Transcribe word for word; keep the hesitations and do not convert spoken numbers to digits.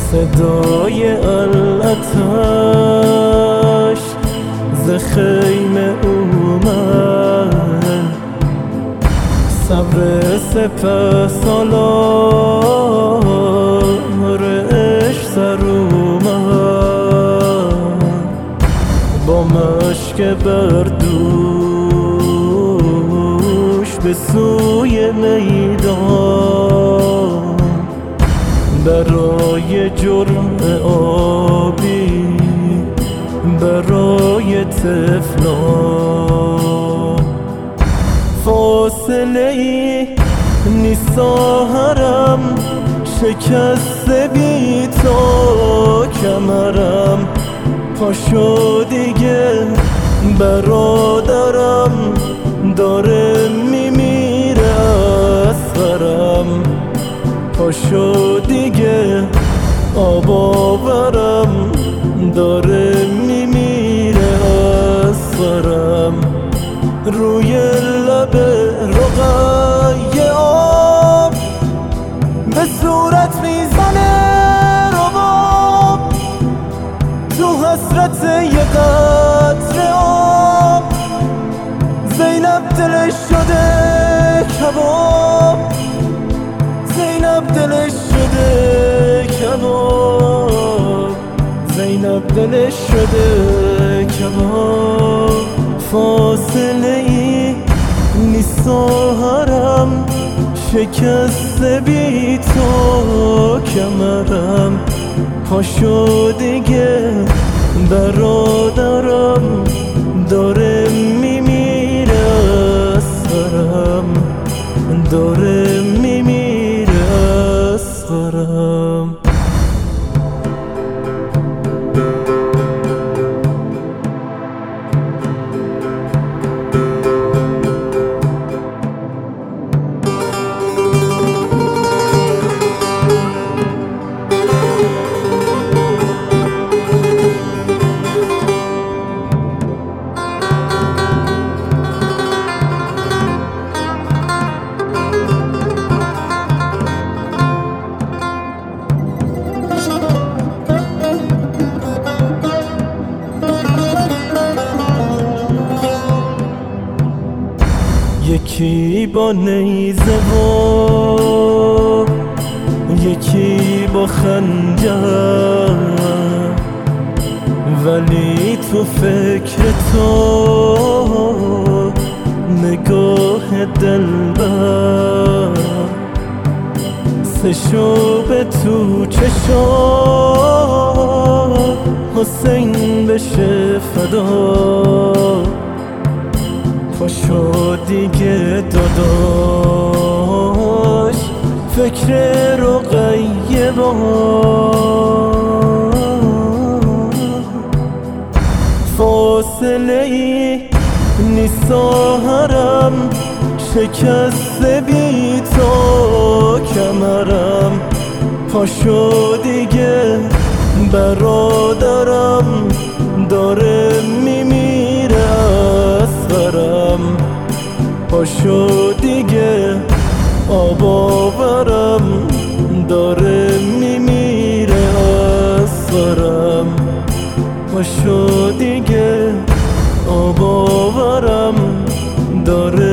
صدای الاتش ز خیمه اومد، صبر سپهسالارش سر اومد، با مشک بر دوش به سوی میدان، برای جرعه آبی برای طفلان. فاصله ای نیست ساحرم، شکست بی تا کمرم، پاشو دیگه برادرم، داره میمیره اصغرم، پاشو دیگه آب آورم، داره میمیره اصغرم. روی لب رقی آب به صورت میزنه رباب، تو حسرت یه قطره آب، زینب دلش شده کباب، زینب دلش شده کباب، زینب دلش شده کباب. فاصله ای نیست ساحرم، شکست بی تا کمرم، پاشو دیگه برادرم، داره میمیره اصغرم، داره میمیره اصغرم. یکی با نیزه و یکی با خنجر، ولی تو فکر تو نگاه دلبر، سشو به تو چشم حسین بشه فدا، پاشو دیگه داداش فکر رقیه با. فاصله ای نیست ساحرم، شکست بی تا کمرم، پاشو دیگه برادرم، داره میمیره اصغرم، پاشو دیگه آب آورم، داره میمیره اصغرم، پاشو دیگه آب آورم، داره